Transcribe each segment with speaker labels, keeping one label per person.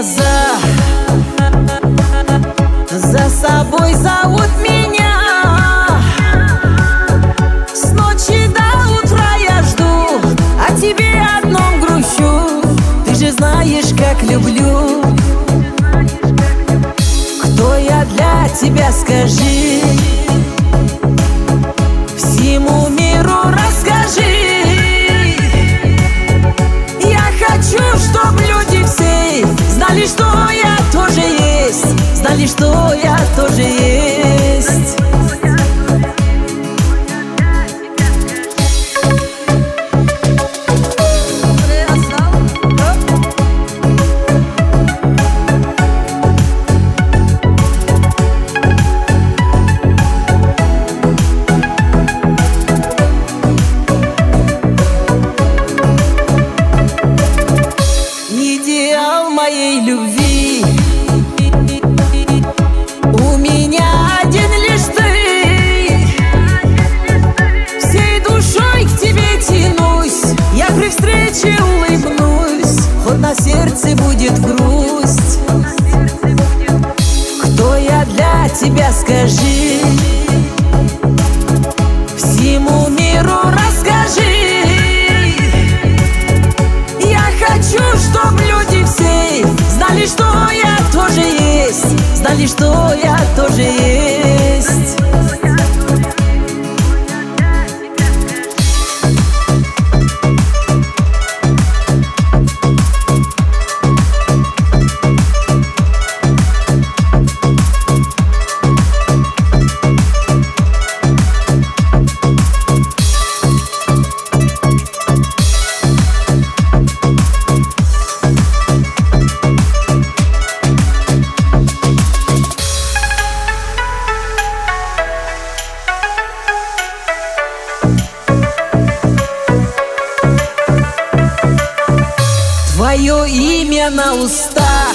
Speaker 1: глаза за собой зовут меня. С ночи до утра я жду, о тебе одном грущу. Ты же знаешь, как люблю. Кто я для тебя, скажи, всему миру расскажи. Я хочу, чтоб люди все знали, что я тоже есть, знали, что я тоже есть. Идеал моей любви у меня один лишь ты. Всей душой к тебе тянусь, я при встрече улыбнусь, хоть на сердце будет грусть. Кто я для тебя, скажи, всему миру расскажи. Хочу, чтоб люди все знали, что я тоже есть, знали, что я тоже есть. Твое имя на устах,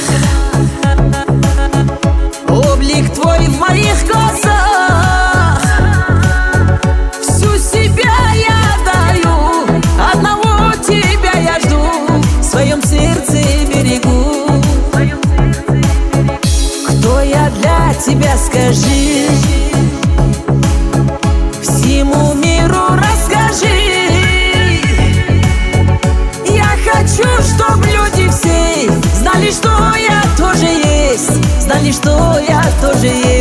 Speaker 1: облик твой в моих глазах. Всю себя я даю, одного тебя я жду, в своем сердце берегу. Кто я для тебя, скажи, всему миру расскажи. Хочу, чтоб люди все знали, что я тоже есть, знали, что я тоже есть.